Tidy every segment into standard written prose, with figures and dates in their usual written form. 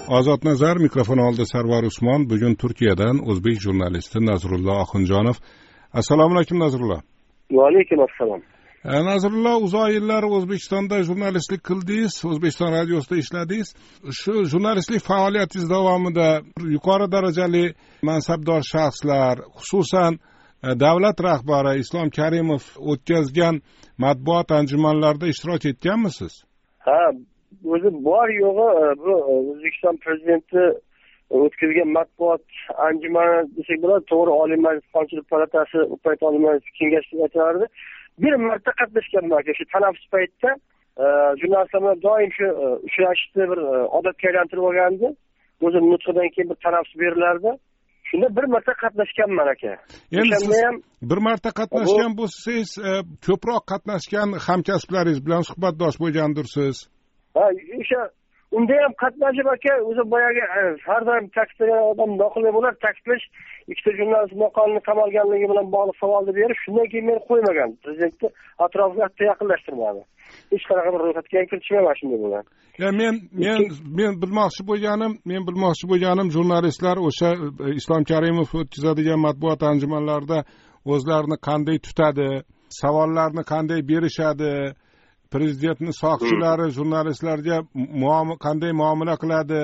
Ozod Nazar, mikrofon oldi Sarvar Usmon. Bugun Turkiyadan o'zbek jurnalisti Nazrullo Oxunjonov. Assalomu alaykum Nazrullo. Va alaykum assalom. Nazrullo, uzoq yillar O'zbekistonda jurnalistlik qildingiz, O'zbekiston radiosida ishladingiz. Shu jurnalistlik faoliyatingiz davomida yuqori darajali mansabdor shaxslar, xususan davlat rahbari Islom Karimov o'tkazgan matbuot anjumanlarida ishtirok etganmisiz? Ha, o'zi bor yo'g'i bu O'zbekiston prezidenti o'tkazgan matbuot anjumani desak bo'ladi. To'g'ri, Oliy Majlis Qonunchilik palatasi payt Oliy Majlis kengashi aytardi. Bir marta qatnashganman shu tanaffus paytida. Jurnalistlar bilan doim shu uchrashishni bir odatga aylantirib olgandi. O'zi nutqidan keyin bir tanaffus berilardi. Shunda bir marta qatnashganman aka. Endi siz bir marta qatnashgan bo'lsangiz, ko'proq qatnashgan hamkasblaringiz bilan suhbatdosh bo'lgandirsiz. Ha, o'sha unda ham qatnashib aka, o'zi boyagi har doim ta'kidlagan odam noqulay bo'lar, ta'kidlash ikkita jurnalist maqomini qamalganligi bilan bog'liq savolni berib, shundan keyin meni qo'ymagan. Prezidentni atrofiga hatto yaqinlashtirmadi. Hech qanaqa bir ro'yxatga kiritishmagan shunday bo'lgan. Ya men bilmoqchi bo'lganim jurnalistlar o'sha Islom Karimov o'tkazadigan matbuot anjumanlarida o'zlarini qanday tutadi, savollarni qanday berishadi, prezidentning soqchilari jurnalistlarga qanday muomala qiladi,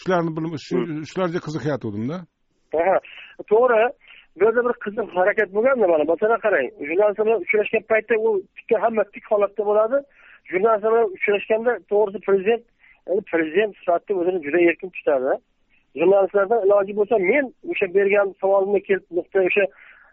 shularga qiziqayotgandim-da. Ha, to'g'ri. Bu yerda bir qiziq harakat bo'lganda mana, masalan qarang, jurnalistlar bilan uchrashgan paytda u hamma tik holatda bo'ladi. Jurnalistlar bilan uchrashganda to'g'risi prezident sifatida o'zini juda erkin tutadi. Jurnalistlardan iloji bo'lsa men o'sha bergan savolimni kelib nuqtai o'sha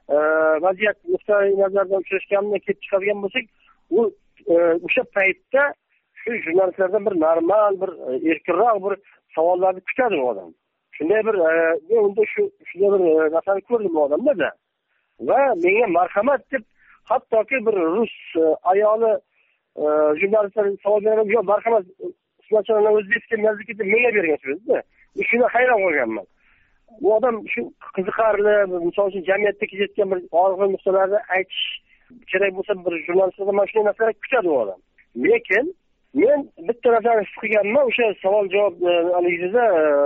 vaziyat nuqtai nazaridan uchrashganimda kelib chiqadigan bo'lsak, u o'sha paytda shu jurnalistlardan bir normal, bir erkinroq bir savollarni kutadi u odam. Shunday bir men unda shunday bir narsani ko'rdim bu odamda. Va menga marhamat deb hattoki bir rus ayoli jurnalistlar savol beraman, yo'q marhamat sizlarga o'zbekcha yozib deb menga bergansizda. Shuni hayron qolganman. Bu odam shu qiziqarli, misol uchun jamiyatda kechayotgan bir og'ir nuqtalarni aytish kerak bo'lsa bir jurnalistlardan mana shunday narsalar kutadi u odam. Lekin men bitta narsani his qilganman, o'sha savol javob analizida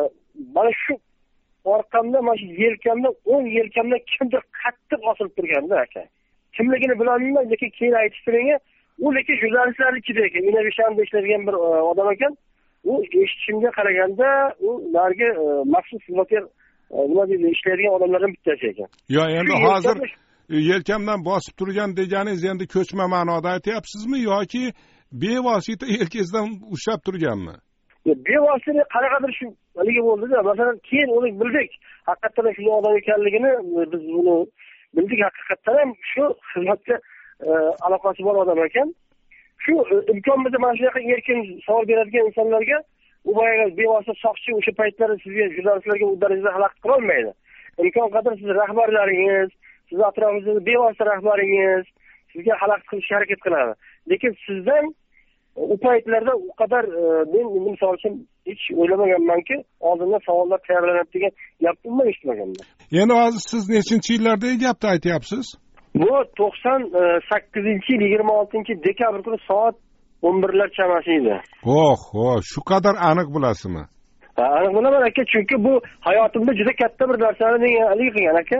mana shu orqamda, mana shu yelkamda, o'ng yelkamda kimdir qattiq osilib turganda aka. Kimligini bilolmayman, lekin keyin aytishdi menga, u lekin jurnalistlarnikida ekan, Innovation'da ishlaydigan bir odam ekan. U eshitishimga qaraganda u narigi maxsus xizmatlar nima deydi, ishlaydigan odamlardan bittasi ekan. Yo, endi hozir yelkamdan bosib turgan deganingiz endi ko'chma ma'noda aytyapsizmi yoki bevosita yelkangizdan ushlab turganmi? Bevosita qanaqadir shu haligi bo'ldi-da. Masalan, keyin uni bildik. Haqiqatan shunday odam ekanligini biz buni bildik. Haqiqatan ham shu xizmatga aloqasi bor odam ekan. Shu imkon bo'lsa mana shunaqa erkin savol beradigan insonlarga u boyaga bevosita soqchi o'sha paytlarda sizga jurnalistlarga u darajada xalaqit qila olmaydi. Imkon qadar siz rahbarlaringiz, siz atrofingizda bevosita rahbaringiz sizga xalaqit qilishga harakat qiladi. Lekin sizdan u paytlarda u qadar men misol uchun hech o'ylamaganmanki, oldindan savollar tayyorlanadi degan gapni eshitmaganman. Endi hozir siz nechinchi yillardagi gapni aytyapsiz? Bu 98-yil 26-dekabr kuni soat 11lar chamasi edi. Shu qadar aniq bilasizmi? Ha, aniq bilaman aka, chunki bu hayotimda juda katta bir narsani menga alik qilgan aka.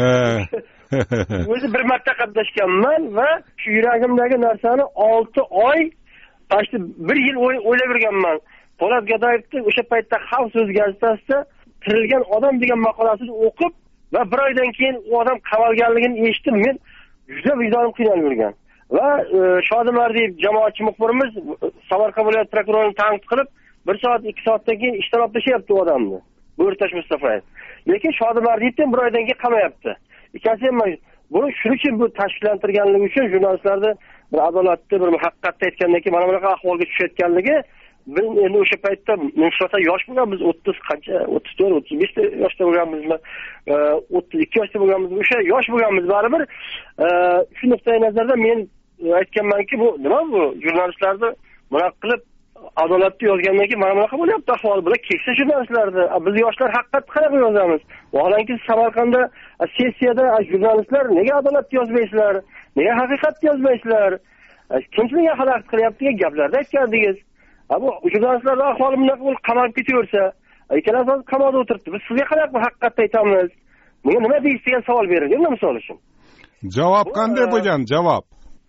O'zi bir marta qatnashganman va shu yuragimdagi narsani 6 oy, pashti 1 yil o'ylab yurganman. Po'lat Gadoyevning o'sha paytda Xalq so'z gazetasida Tirilgan odam degan maqolasini o'qib va 1 oydan keyin u odam qamalganligini eshitib, men juda vijdonim qiynalib yurgan. Va Shodimardiyev jamoatchi muxbirimiz Samarqand viloyat prokurorini tanqid qilib, 1 soat 2 soatdan keyin ishdan olib tashlayapti u odamni. Bo'rtash Mustafayev. Lekin Shodimardievdan 1 oydan keyin qamayapti. Ikkasi ham buni shuning uchun bu tashkillantirganligi uchun jurnalistlarni bir adolatli, bir haqiqatni aytgandan keyin mana bunaqa ahvolga tushayotganligi, biz endi o'sha paytda nisbatan yosh bo'lganmiz, 30 qancha, 34, 35 yoshda bo'lganmizmi, 32 yoshda bo'lganmizmi, o'sha yosh bo'lganmiz baribir. Shu nuqtai nazardan men aytganmanki, bu nima bu jurnalistlarni bunaqa qilib adolatli yozgandan keyin mana bunaqa bo'lyapti ahvol. Bular keksa jurnalistlarni, biz yoshlar haqiqatni qanaqa yozamiz? Vaholanki Samarqandda sessiyada jurnalistlar nega adolatli yozmaysizlar? Nega haqiqatni yozmaysizlar? Kim sizga xalaqit qilyapti degan gaplarni aytgandingiz. Bu jurnalistlarning ahvoli bunaqa bo'lib qamalib ketaversa, ikkalasi qamoqda o'tiribdi. Biz sizga qanday bu haqiqatni aytamiz? Bunga nima deysiz degan savol berilgan, misol uchun. Javob qanday bo'lgan? Javob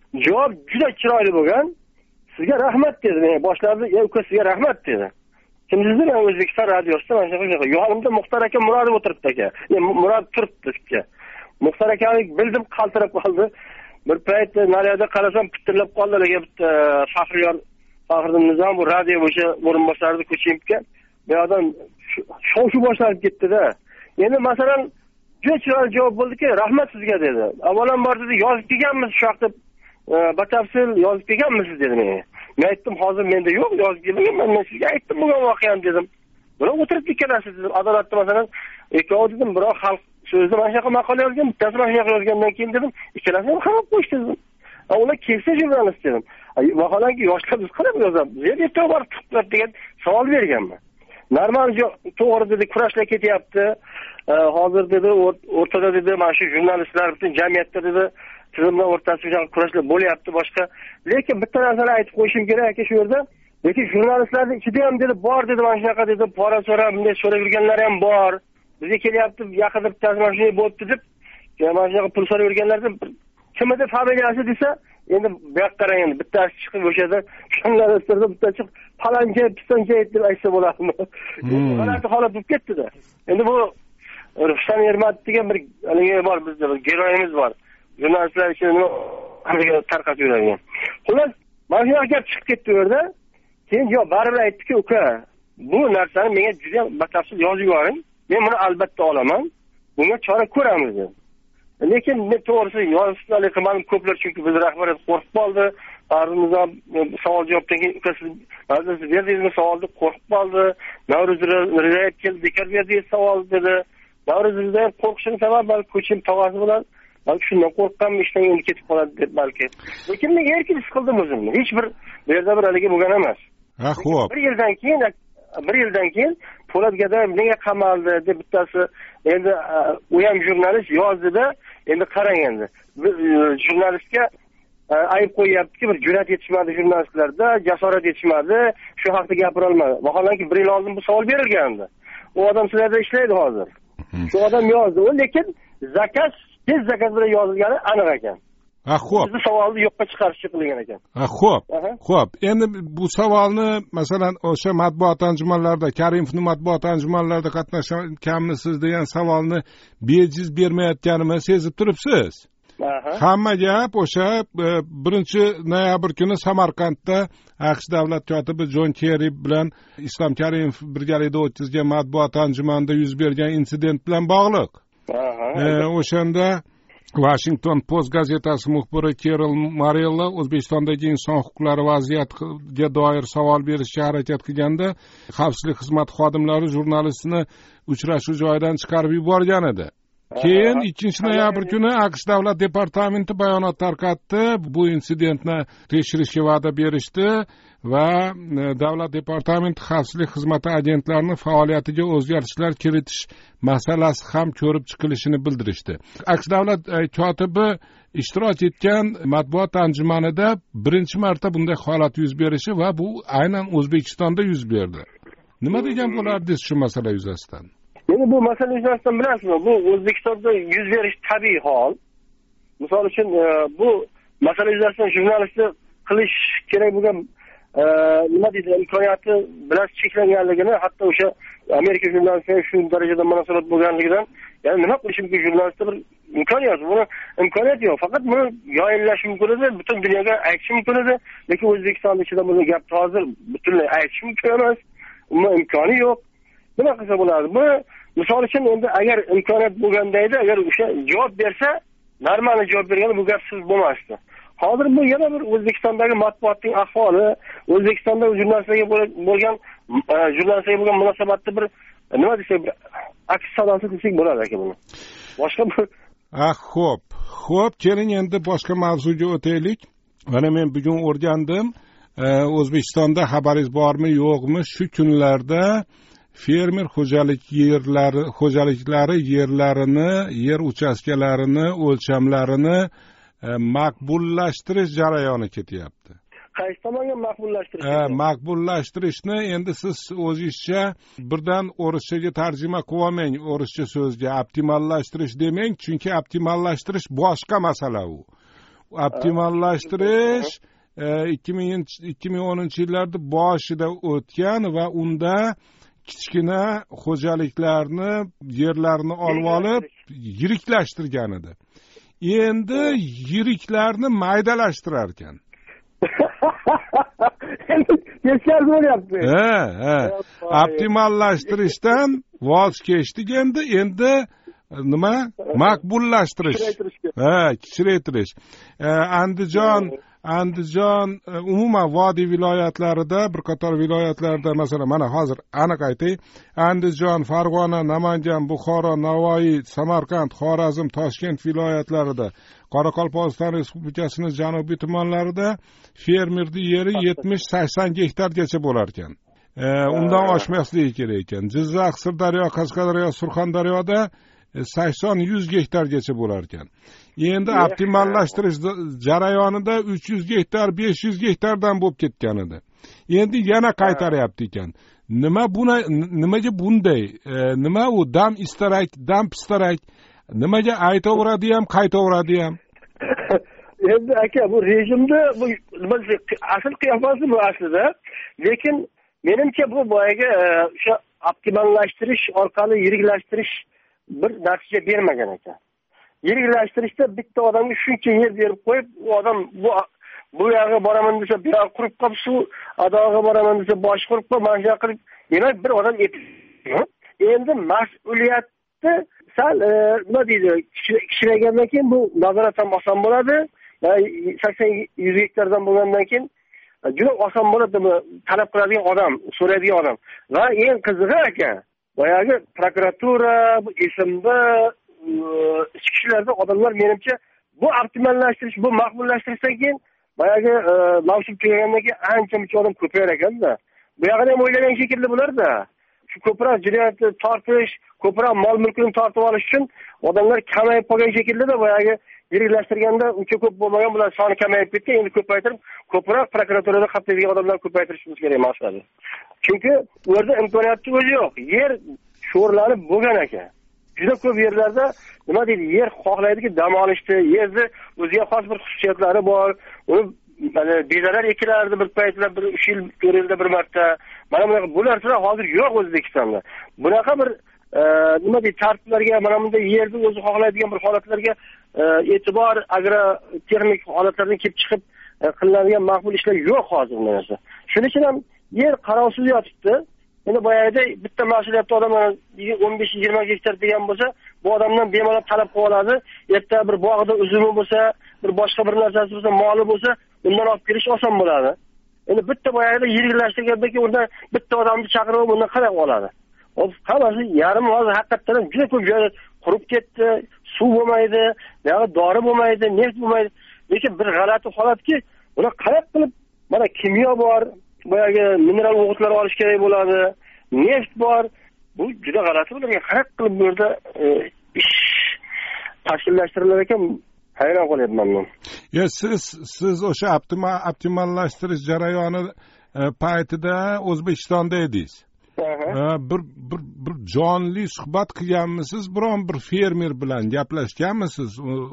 juda chiroyli bo'lgan. Sizga rahmat dedi. Men boshlarda, uka sizga rahmat dedi. Kimdir men O'zbekiston radiosida mana shunaqa. Yonimda Muxtor aka Murodov o'tiribdi aka. Murod turibdi aka. Muxtor akani bildim, qaltirab qoldi. Bir payt naryoqda qarasam pitirlab qoldilar bitta Faxriddin Nizom bu radio bo'yicha o'rinbosarida ko'chibga. Bu odam shovshu boshlanib ketdi-da. Endi masalan juda chiroyli javob bo'ldiki, rahmat sizga dedi. Avvalambor dedi, yozib kelganmiz shu haqda batafsil yozib kelganmisiz dedi menga. Men aytdim, hozir menda yo'q, yozib kelmaganman, men sizga aytdim bo'lgan voqeani dedim. Buni o'tirib ikkalasi dedim, adolatda masalan, ikkovi dedim, biroq xalq so'zda mana shunaqa maqola yozgan, bittasi mana shunaqa yozgandan keyin dedim, ikkalasi ham qarab qo'yishdi dedim. Ular kelsa jurnalist dedim. Vaholanki yoshlar biz qarab yozamiz. Yerga borib chiqib degan savol berganman. Normal to'g'ri dedi, kurashlar ketyapti. Hozir dedi, o'rtada dedi, mana shu jurnalistlar butun jamiyatda dedi, tizimlar o'rtasida kurashlar bo'lyapti boshqa. Lekin bitta narsani aytib qo'yishim kerak aka shu yerda. Lekin jurnalistlarning ichida ham dedi, bor dedi, mana shunaqa dedi, pora so'rab, bunday so'rab yurganlar ham bor. Bizga kelyapti, yaqinda bittasi mana shunday bo'libdi deb, mana shunaqa pul so'rab yurganlardan kimida familiyasi desa, endi bu yoqqa qarang, endi bittasi chiqib o'shada jurnalistlarda bitta chiqib paloncha, pistoncha deb aytsa bo'ladimi? G'alati holat bo'lib ketdi-da. Endi bu Rustam Ermatov degan bir haligi bor, bizda bir geroyimiz bor. Jurnalistlar ichida nima tarqatib yuradigan. Xullas, mana shu gap chiqib ketdi u yerda. Keyin baribir aytdiki, uka, bu narsani menga juda batafsil yozib yuboring. Men buni albatta olaman. Bunga chora ko'ramiz dedi. Lekin men to'g'risi yozishlarni qilmadim ko'plar, chunki biz rahbariyat qo'rqib qoldi. Arzimizdan savol javobdan keyin ukasiz ba'zisi berdingizmi savolni qo'rqib qoldi. Navro'z Rizayev keldi, bekor berdingiz savol dedi. Navro'z Rizayev qo'rqishini sabab balki ko'chim tog'asi bilan balki shundan qo'rqqanmi, ishdan endi ketib qoladi deb balki. Lekin men erkin his qildim o'zimni. Hech bir bu yerda bir haligi bo'lgan emas. Ha, xo'p. Bir yildan keyin Po'lat Gadayev nega qamaldi deb bittasi endi u ham jurnalist yozdida, endi qarang endi. Jurnalistga ayib qo'yyaptiki, bir jur'at yetishmadi jurnalistlarda, jasorat yetishmadi, shu haqda gapira olmadi. Vaholanki bir yil oldin bu savol berilgandi. U odam sizlarda ishlaydi hozir. Shu odam yozdi, lekin tez zakaz bilan yozilgani aniq ekan. Ha, xo'p. Bizni savolni yo'qqa chiqarish qilingan ekan. Ha, xo'p. Xo'p. Endi bu savolni masalan o'sha matbuot anjumanlarida, Karimovning matbuot anjumanlarida qatnashganmisiz degan savolni bejiz bermayotganimni sezib turibsiz. Hamma gap o'sha 1-noyabr kuni Samarqandda AQSh davlat kotibi Jon Kerri bilan Islom Karimov birgalikda o'tkazgan matbuot anjumanida yuz bergan insident bilan bog'liq. O'shanda Washington Post gazetasi muxbiri Kerol Morello O'zbekistondagi inson huquqlari vaziyatiga doir savol berishga harakat qilganda xavfsizlik xizmati xodimlari jurnalistni uchrashuv joyidan chiqarib yuborgan edi. Keyin 2-noyabr kuni AQSh davlat departamenti bayonot tarqatdi. Bu insidentni tekshirishga va'da berishdi va davlat departamenti xavfsizlik xizmati agentlarini faoliyatiga o'zgartishlar kiritish masalasi ham ko'rib chiqilishini bildirishdi. AQSh davlat kotibi ishtirok etgan matbuot anjumanida birinchi marta bunday holat yuz berishi va bu aynan O'zbekistonda yuz berdi. Nima degan bo'lardingiz shu masala yuzasidan? Endi bu masala yuzasidan bilasizmi, bu O'zbekistonda yuz berish tabiiy hol. Misol uchun bu masala yuzasidan jurnalistlik qilish kerak bo'lgan nima deydi, imkoniyati biroz cheklanganligini, hatto o'sha Amerika jurnalistlariga shu darajada munosabat bo'lganligidan, ya'ni nima qilish mumkin jurnalistda bir imkoniyat, buni imkoniyati yo'q. Faqat buni yoyillash mumkin edi, butun dunyoga aytish mumkin edi, lekin O'zbekiston ichida buni gapni hozir butunlay aytish mumkin emas, uni imkoni yo'q. Nima qilsa bo'ladi? Bu misol uchun endi agar imkoniyat bo'lganda edi, agar o'sha javob bersa, normal javob berganda bu gapsiz bo'lmasdi. Hozir bu yana bir O'zbekistondagi matbuotning ahvoli, O'zbekistonda jurnalistlarga bo'lgan munosabatda bir nima desek, bir aks sadosi desak bo'ladi aka buni. Boshqa bir Xo'p, keling endi boshqa mavzuga o'taylik. Mana men bugun o'rgandim. O'zbekistonda xabaringiz bormi, yo'qmi? Shu kunlarda fermer xo'jaliklari yerlarini, yer uchastkalarini, o'lchamlarini maqbullashtirish jarayoni ketyapti. qaysi tomonga maqbullashtirish? Maqbullashtirishni endi siz o'zingizcha birdan o'rischaga tarjima qilib olmang, o'rischa so'zga optimallashtirish demang, chunki optimallashtirish boshqa masala u. Optimallashtirish 2010 yillarda boshida o'tgan va unda kichkina xo'jaliklarni, yerlarni olib olib yiriklashtirgan edi. Endi yiriklarni maydalashtirar ekan. Teskari bo'lyapti. Optimallashtirishdan voz kechdik endi nima? Maqbullashtirish. Kichraytirish. Andijon umuman vodiy viloyatlarida, bir qator viloyatlarda, masalan, mana hozir aniq aytay, Andijon, Farg'ona, Namangan, Buxoro, Navoiy, Samarqand, Xorazm, Toshkent viloyatlarida, Qoraqalpog'iston Respublikasining janubiy tumanlarida fermerning yeri 70-80 gektargacha bo'lar ekan. Undan oshmasligi kerak ekan. Jizzax, Sirdaryo, Qashqadaryo, Surxondaryoda 80-100 gektargacha bo'lar ekan. Endi optimallashtirish jarayonida 300 gektar, 500 gektardan bo'lib ketgan edi. Endi yana qaytaryapti ekan. Nimaga bunday? Nima u dam istarak, dam pistarak? Nimaga aytaveradi ham, qaytaveradi ham? Endi aka, bu rejimda bu asl qiyofasi bu aslida. Lekin menimcha bu boyaga o'sha optimallashtirish orqali yiriklashtirish bir natija bermagan ekan. Yiriklashtırishda bitta odamga shuncha yer berib qo'yib, u odam bu yoqqa boraman desa, bu yoqqa qurib qolib, shu adog'iga boraman desa, bosh qurib qolib, mana shu qilib, demak bir odam endi mas'uliyatni sal nima deydi, kichraygandan keyin bu nazorat ham oson bo'ladi. 80-100 gektardan bo'lgandan keyin juda oson bo'ladi talab qiladigan odam, so'raydigan odam. Va eng qizig'i aka, boyagi prokuratura, bu SMB, ichki ishlarda odamlar menimcha bu optimallashtirish, bu maqbullashtirish keyin boyagi mavsum tugagandan keyin ancha-muncha odam ko'payar ekanda. Bu yoqda ham o'ylagan shekilli bo'lar-da. Shu ko'proq jinoyatni tortish, ko'proq mol-mulkini tortib olish uchun odamlar kamayib qolgan shekilli-da, boyagi yiriklashtirganda uncha ko'p bo'lmagan, bular soni kamayib ketgan, endi ko'paytirib, ko'proq prokuraturada qatnaydigan odamlar ko'paytirishimiz kerak maqsadi. Chunki u yerda imkoniyatni o'zi yo'q. Yer sho'rlanib bo'lgan ekan. Juda ko'p yerlarda nima deydi, yer xohlaydiki dam olishdi, yerni o'ziga xos bir xususiyatlari bor. Uni bezarar ekilardi bir paytlar, bir 3 yil, 4 yilda bir marta. Mana bunaqa bu narsalar hozir yo'q O'zbekistonda. Bunaqa bir nima deydi, tartiblarga, mana bunday yerni o'zi xohlaydigan bir holatlarga e'tibor, agrotexnik holatlardan kelib chiqib qilinadigan maqbul ishlar yo'q hozir bu narsa. Shuning uchun ham yer qarovsiz yotibdi. Endi boyagida bitta mas'uliyatli odam 15-20 gektar degan bo'lsa, bu odamdan bemalol talab qilib oladi. Erta bir bog'ida uzumi bo'lsa, bir boshqa bir narsasi bo'lsa, moli bo'lsa, undan olib kelish oson bo'ladi. Endi bitta boyagida yiriklashtirgandan keyin undan bitta odamni chaqirib undan qarab oladi. Hammasi yarim hozir haqiqatan juda ko'p joy qurib ketdi, suv bo'lmaydi, dori bo'lmaydi, neft bo'lmaydi. Lekin bir g'alati holatki, uni qarab qilib, mana kimyo bor, boyagi mineral o'g'itlar olish kerak bo'ladi, neft bor. Bu juda g'alati bo'lgan. Qarab qilib bu yerda ish tashkillashtirilar ekan, hayron qolyapman men. Siz o'sha optimallashtirish jarayoni paytida O'zbekistonda edingiz. Bir jonli suhbat qilganmisiz? Biron bir fermer bilan gaplashganmisiz?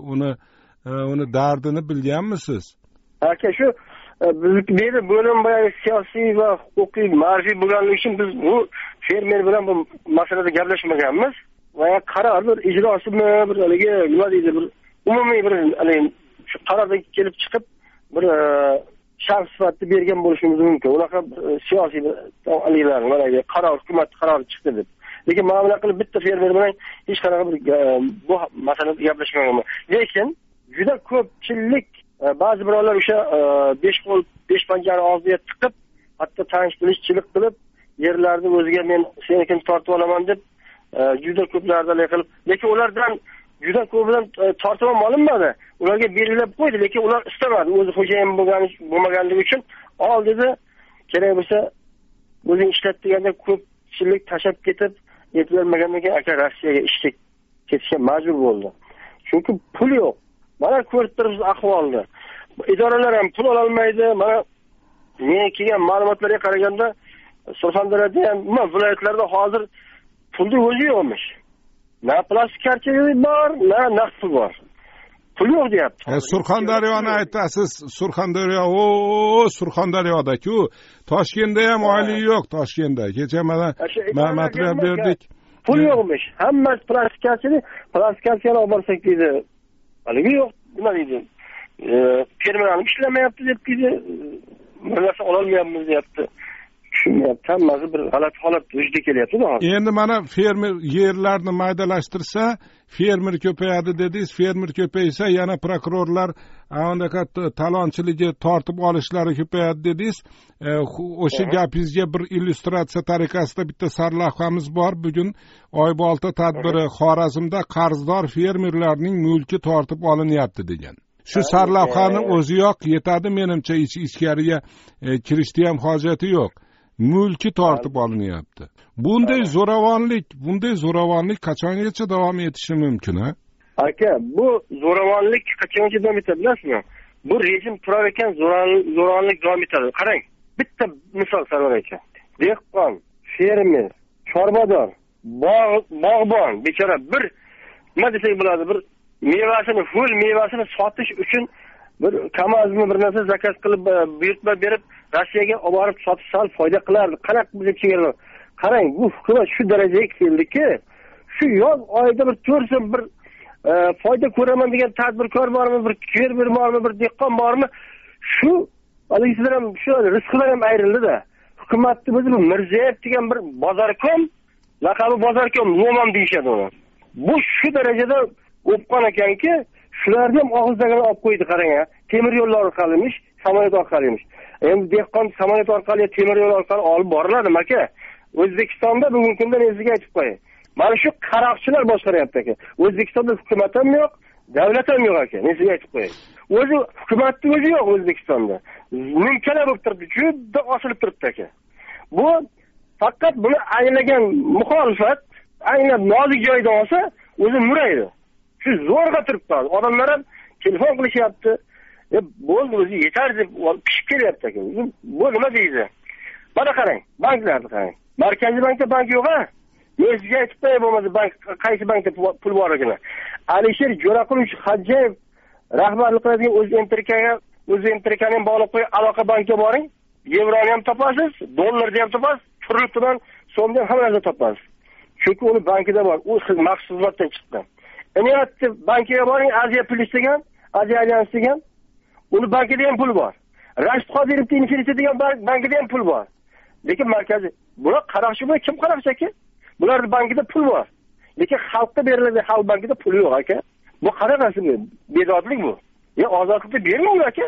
Uni dardini bilganmisiz? Aka, shu bizning bo'lim boyagi siyosiy va huquqiy ma'rifiy bo'lganligi uchun biz bu fermer bilan bu masalada gaplashmaganmiz. Va qaror bir ijrosimi, bir haligi nima deydi, bir umumiy bir shu qarorga kelib chiqib bir shaxs sifatida bergan bo'lishimiz mumkin. Unaqa siyosiy aliklar, mana qaror, hukumat qarori chiqdi deb. Lekin mana bunaqa qilib bitta fermer bilan hech qanaqa bir bu masalada gaplashmaganman. Lekin juda ko'pchilik ba'zi birovlar o'sha 5 panjani og'ziga tiqib, hatto tanish-bilishchilik qilib, yerlarni o'ziga men senikini tortib olaman deb juda ko'plardan qilib, lekin ulardan juda ko'pidan tortib olinmadi. Ularga belgilab qo'ydi, lekin ular istamadi. O'zi xo'jayin bo'lmaganligi uchun ol dedi. Kerak bo'lsa o'zing ishlat deganda ko'pchilik tashab ketib, yetilmagandan keyin aka Rossiyaga ishga ketishga majbur bo'ldi. Chunki pul yo'q. Mana ko'rib turibsiz ahvolni. Idoralar ham pul ola olmaydi. Mana men kelgan ma'lumotlarga qaraganda Surxondaryoda ham viloyatlarda hozir pulni o'zi yo'qmish. Na plastik kartalar bor, na naqd pul bor. Pul yo'q deyapti. Surxondaryoni aytasiz. Surxondaryoda-ku. Toshkentda ham oylik yo'q, Toshkentda. Kecha mana material berdik. Pul yo'qmish. Hammasi plastik kartalar olib borsak deydi. Haligi yo'q, nima deydi? Terminal ishlamayapti deb deydi. Bir narsa ololmayapmiz deyapti. Tushunmayapti. Hammasi bir holat vujudga kelyapti-da hozir. Endi mana fermer yerlarni maydalashtirsa, fermer ko'payadi dedingiz. Fermer ko'paysa, yana prokurorlar anaqa talonchiligi tortib olishlari ko'payadi dedingiz. O'sha gapingizga bir illyustratsiya tariqasida bitta sarlavhamiz bor. Bugun Oybolta tadbiri Xorazmda qarzdor fermerlarning mulki tortib olinyapti degan. Shu sarlavhani o'ziyoq yetadi menimcha, ichkariga kirishda ham hojati yo'q. Mulki tortib olinyapti. Bunday zo'ravonlik qachongacha davom etishi mumkin, ha? Aka, bu zo'ravonlik qachongacha davom etadi, bilasizmi? Bu rejim turar ekan zo'ravonlik davom etadi. Qarang, bitta misol sanoq ekan. Dehqon, fermer, chorbador, bog'bon, bechora bir nima desak bo'ladi, bir mevasini sotish uchun bir kamazmi bir narsa zakaz qilib buyurtma berib Rossiyaga olib borib sotib sal foyda qilardi. Qanaqa bizga chegaralar. Qarang, bu hukumat shu darajaga keldiki, shu yoz oyida bir 4 so'm bir foyda ko'raman degan tadbirkor bormi, bir fermer bormi, bir dehqon bormi? Shu alaysilar ham shu rizqlar ham ayrildi-da. Hukumatni o'zi Mirziyoyev degan bir bozorkom, laqabi bozorkom, Lomam deyshadi uni. Bu shu darajada o'pqon ekanki, shularni ham og'izdagilar olib qo'ydi, qarang ha. Temir yo'llar orqalimiş, samolyot orqalimiş. Endi dehqon samolyot orqali, temir yo'l orqali olib boriladimi aka? O'zbekistonda bugungi kunda sizga aytib qo'yay. Mana shu qaroqchilar boshqaryapti aka. O'zbekistonda hukumat ham yo'q, davlat ham yo'q aka. Men sizga aytib qo'yay. O'zi hukumatning o'zi yo'q O'zbekistonda. Munkala bo'lib turibdi, juda osilib turibdi aka. Bu faqat buni anglagan muxolifat, anglab nozik joyda olsa, o'zi muraydi. Shu zo'rg'a turibdi. Odamlar ham telefon qilishyapti. Bo'ldi, o'zi yetar deb pishib kelyapti aka. Bu nima deydi? Mana qarang, banklarni qarang. Markaziy bankda bank yo'q-a? Men sizga aytib qo'yay bo'lmasa, bank qaysi bankda pul borligini. Alisher Jo'raqulovich Hajjayev rahbarlik qiladigan O'zentrikaning bog'liq qo'ygan aloqa bankka boring. Yevroni ham topasiz, dollarni ham topasiz, turli tuman so'mni ham hamma narsa topasiz. Chunki uni bankida bor. U maxsus xizmatdan chiqdi. Inovattiv bankiga boring, Aziya Plus degan, Aziya Alyans degan. Uni bankida ham pul bor. Rashid Qodirov Infinity degan bankida ham pul bor. Lekin markaziy, bular qaroqchi bo'y kim qaroqchi aka? Bularning bankida pul bor. Lekin xalqqa beriladi, xalq bankida pul yo'q aka. Bu qanaqasi bu? Bedodlik bu. Ozodlikni bermang aka.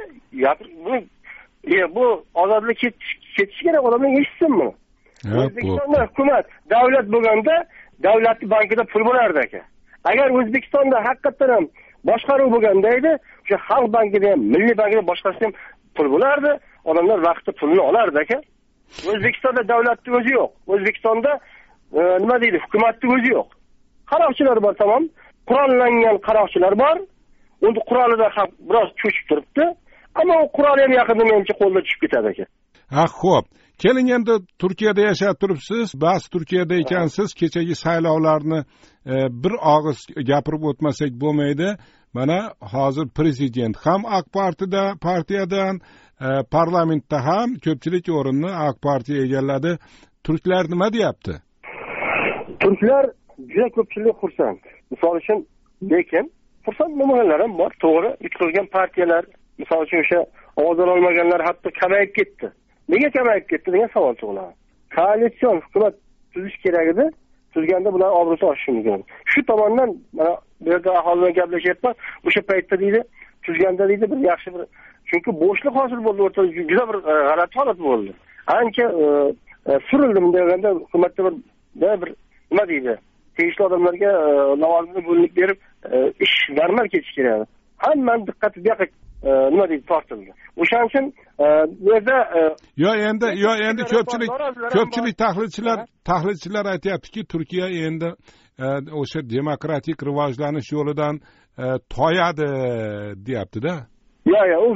Bu ozodlik ketishi kerak, odamlar eshitsin buni. O'zbekistonda hukumat, davlat bo'lganda, davlatning bankida pul bo'lardi aka. Agar O'zbekistonda haqiqatan ham boshqaruv bo'lganda edi, o'sha xalq bankida ham, milliy bankida boshqasida ham pul bo'lardi, odamlar vaqtida pulni olardi aka. O'zbekistonda davlatning o'zi yo'q. O'zbekistonda nima deydi, hukumatning o'zi yo'q. Qaroqchilar bor, tamom. Qurollangan qaroqchilar bor. Unda qurolida ham biroz cho'chib turibdi. Ammo u qurol ham yaqinda menimcha qo'lga tushib ketadi aka. Xo'p. Keling, endi Turkiyada yashab turibsiz. Bas Turkiyada ekansiz. Kechagi saylovlarni bir og'iz gapirib o'tmasak bo'lmaydi. Mana hozir prezident ham AK partiyadan, parlamentda ham ko'pchilik o'rinni AK partiya egalladi. Turklar nima deyapti? Turklar juda ko'pchilik xursand. Misol uchun, lekin xursand namunalar ham bor. To'g'ri, yutqizgan partiyalar, misol uchun o'sha ovoz olmaganlar hatto kamayib ketdi. Nega kamayib ketdi degan savol tug'iladi. Koalitsion hukumat tuzish kerak edi. Tuzganda bular obro'si oshishi mumkin. Shu tomondan mana bu yerda aholidan gaplashyapman. O'sha paytda deydi, tuzganda deydi bir yaxshi bir, chunki bo'shliq hosil bo'ldi, o'rtada juda bir g'alati holat bo'ldi. Ancha surildi deganda hukumatda bir nima deydi? Tegishli odamlarga lavozimni bo'linib berib, ish normal ketishi kerak. Hammaning diqqati bu yoqqa nima deydi, tortildi. O'shaning uchun bu yerda endi ko'pchilik tahlilchilar aytayaptiki, Turkiya endi o'sha demokratik rivojlanish yo'lidan toyadi, deyapti-da. U gap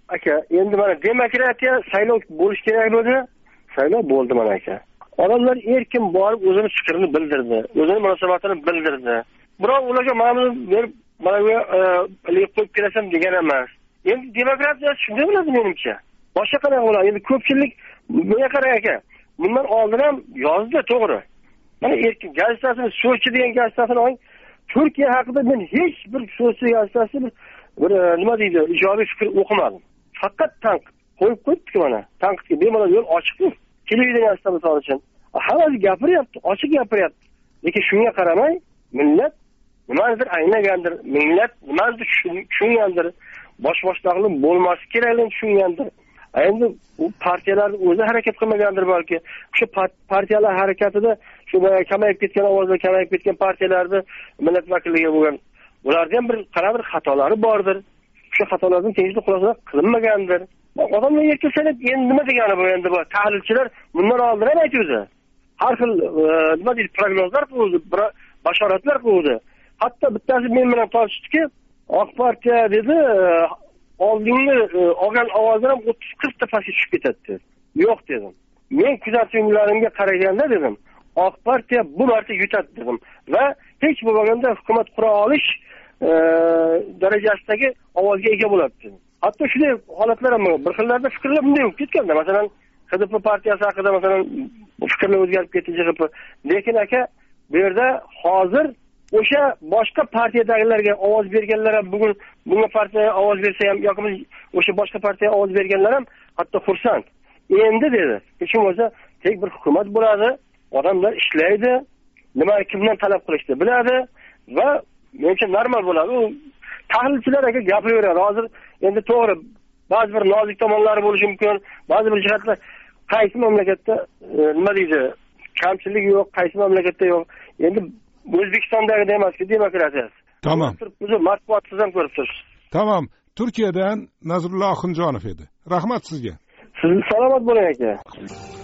aka, endi mana demokratiya saylov bo'lish kerak bo'ldi. Saylov bo'ldi mana aka. Odamlar erkin borib o'zini fikrini bildirdi, o'zini munosabatini bildirdi. Biroq ularga ma'lum berib, mana bu qo'yib kelasan degan emas. Endi demokratiya shunday bo'ladi menimcha. Boshqa qanaqa bo'ladi? Endi ko'pchilik bunga qarang aka. Bundan oldin ham yozdi, to'g'ri. Mana erkin gazetasini, So'chi degan gazetasini oling. Turkiya haqida men hech bir So'chi gazetasini bir nima deydi, ijobiy fikr o'qimadim. Faqat tanqid qo'yib qo'yibdi mana. Tanqidga bemalol yo'l ochiq-ku. Televideniya misol uchun. Hammasi gapiryapti, ochiq gapiryapti. Lekin shunga qaramay, millat nimadir anglagandir, millat nimadir tushungandir. Bosh-boshliqlik bo'lmasi kerakligini tushungandir. Endi u partiyalarning o'zi harakat qilmagandir balki. Shu partiyalar harakatida shu kamayib ketgan ovozlar, kamayib ketgan partiyalarni millat vakilligi bo'lgan. Ularda ham bir qanaqadir xatolari bordir. Shu xatolardan tegishli xulosa qilinmagandir. Odamlar erkin sanab endi nima degani bu endi bu tahlilchilar bundan oldin ham aytdi. Har xil nima deydi prognozlar qildi, bashoratlar qildi. Hatto bittasi men bilan tortishdiki, Oq partiya dedi, oldingi olgan ovozlar ham 30-40 ta pastga tushib ketadi. Yo'q dedim. Men kuzatuvlarimga qaraganda dedim, Oq partiya bu marta yutadi dedim va hech bo'lmaganda hukumat qura olish darajasidagi ovozga ega bo'ladi dedim. Hatto shunday holatlar ham bir xillarda fikrlar bunday bo'lib ketganda, masalan, HDP partiyasi haqida masalan fikrlar o'zgarib ketdi, CHP. Lekin aka, bu yerda hozir o'sha boshqa partiyadagilarga ovoz berganlar ham bugun bunga partiyaga ovoz bersa ham yoki o'sha boshqa partiyaga ovoz berganlar ham hatto xursand. Endi dedi, hech bo'lmasa tek bir hukumat bo'ladi, odamlar ishlaydi, nima kimdan talab qilishni biladi va menimcha normal bo'ladi. U tahlilchilar aka gapiraveradi. Hozir endi to'g'ri, ba'zi bir nozik tomonlari bo'lishi mumkin, ba'zi bir jihatlar qaysi mamlakatda nima deydi, kamchilik yo'q, qaysi mamlakatda yo'q. Endi O'zbekistondagi emas-ku demokratiya. Tamam. Bizni matbuotsiz ham ko'rib turibsiz. Tamam. Turkiyadan Nazrullo Oxunjonov edi. Rahmat sizga. Siz salomat bo'ling aka.